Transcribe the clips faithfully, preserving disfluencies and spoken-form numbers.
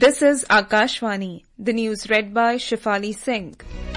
This is Akashvani. The news read by Shifali Singh.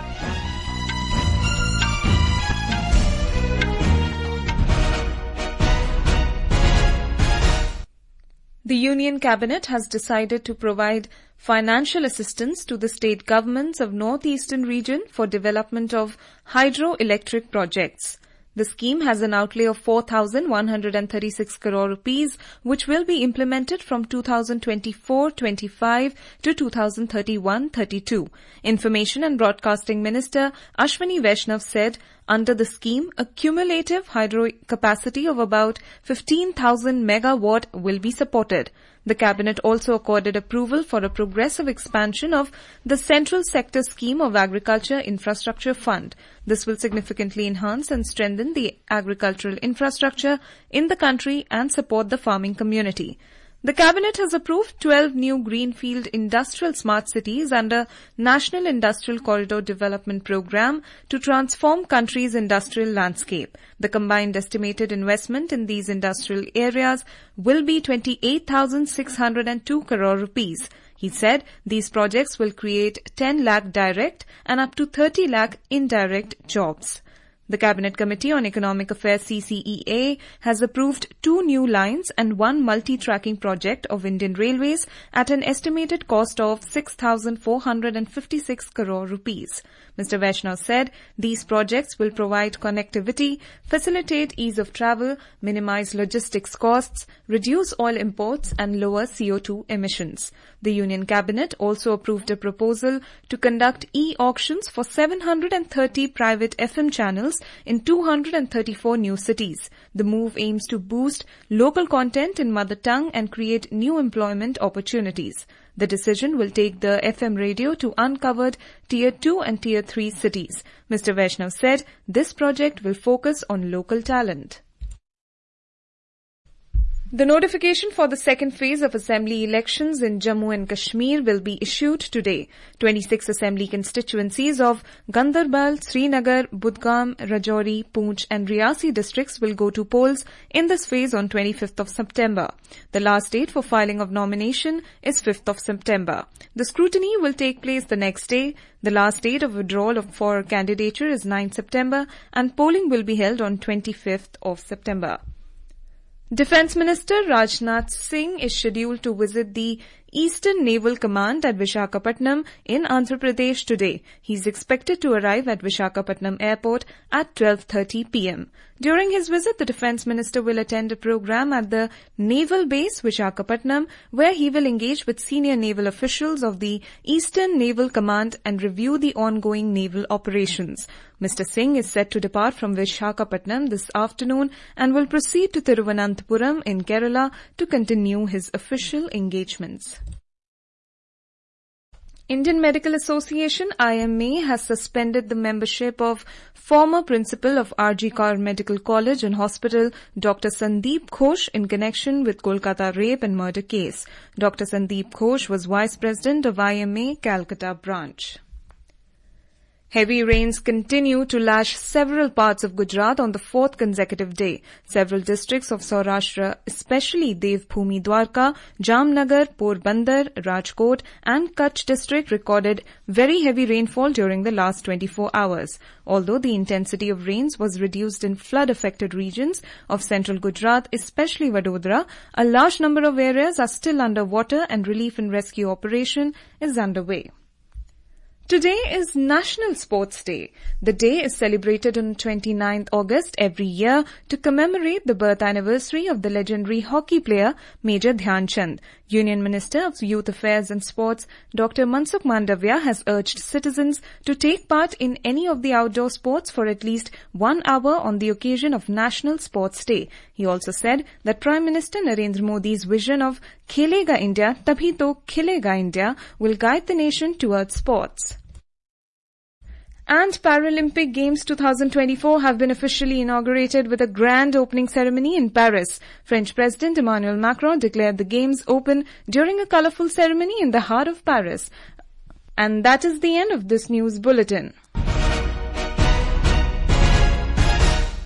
The Union Cabinet has decided to provide financial assistance to the state governments of North-Eastern region for development of hydroelectric projects. The scheme has an outlay of four thousand one hundred thirty-six crore rupees, which will be implemented from two thousand twenty-four twenty-five to two thousand thirty-one thirty-two. Information and Broadcasting Minister Ashwini Vaishnav said, under the scheme, a cumulative hydro capacity of about fifteen thousand megawatt will be supported. The Cabinet also accorded approval for a progressive expansion of the Central Sector Scheme of Agriculture Infrastructure Fund. This will significantly enhance and strengthen the agricultural infrastructure in the country and support the farming community. The Cabinet has approved twelve new greenfield industrial smart cities under National Industrial Corridor Development Programme to transform country's industrial landscape. The combined estimated investment in these industrial areas will be twenty-eight thousand six hundred two crore rupees. He said these projects will create ten lakh direct and up to thirty lakh indirect jobs. The Cabinet Committee on Economic Affairs C C E A has approved two new lines and one multi-tracking project of Indian Railways at an estimated cost of six thousand four hundred fifty-six crore rupees. Mister Vaishnav said these projects will provide connectivity, facilitate ease of travel, minimize logistics costs, reduce oil imports and lower C O two emissions. The Union Cabinet also approved a proposal to conduct e-auctions for seven hundred thirty private F M channels in two hundred thirty-four new cities. The move aims to boost local content in mother tongue and create new employment opportunities. The decision will take the F M radio to uncovered Tier two and Tier three cities. Mister Vaishnav said this project will focus on local talent. The notification for the second phase of assembly elections in Jammu and Kashmir will be issued today. twenty-six assembly constituencies of Gandarbal, Srinagar, Budgam, Rajouri, Poonch and Riyasi districts will go to polls in this phase on twenty-fifth of September. The last date for filing of nomination is fifth of September. The scrutiny will take place the next day. The last date of withdrawal for candidature is ninth September and polling will be held on twenty-fifth of September. Defence Minister Rajnath Singh is scheduled to visit the Eastern Naval Command at Visakhapatnam in Andhra Pradesh today. He is expected to arrive at Visakhapatnam Airport at twelve thirty p m. During his visit, the Defence Minister will attend a program at the Naval Base Visakhapatnam, where he will engage with senior naval officials of the Eastern Naval Command and review the ongoing naval operations. Mister Singh is set to depart from Visakhapatnam this afternoon and will proceed to Thiruvananthapuram in Kerala to continue his official engagements. Indian Medical Association I M A has suspended the membership of former principal of R G Kar Medical College and Hospital Doctor Sandeep Ghosh in connection with Kolkata rape and murder case. Doctor Sandeep Ghosh was vice president of I M A Calcutta branch. Heavy rains continue to lash several parts of Gujarat on the fourth consecutive day. Several districts of Saurashtra, especially Devbhoomi Dwarka, Jamnagar, Porbandar, Rajkot and Kutch district recorded very heavy rainfall during the last twenty-four hours. Although the intensity of rains was reduced in flood-affected regions of central Gujarat, especially Vadodara, a large number of areas are still under water and relief and rescue operation is underway. Today is National Sports Day. The day is celebrated on twenty-ninth August every year to commemorate the birth anniversary of the legendary hockey player Major Dhyan Chand. Union Minister of Youth Affairs and Sports Doctor Mansukh Mandavya has urged citizens to take part in any of the outdoor sports for at least one hour on the occasion of National Sports Day. He also said that Prime Minister Narendra Modi's vision of Khelega India, Tabhi to Khilega India will guide the nation towards sports. And Paralympic Games twenty twenty-four have been officially inaugurated with a grand opening ceremony in Paris. French President Emmanuel Macron declared the Games open during a colourful ceremony in the heart of Paris. And that is the end of this news bulletin.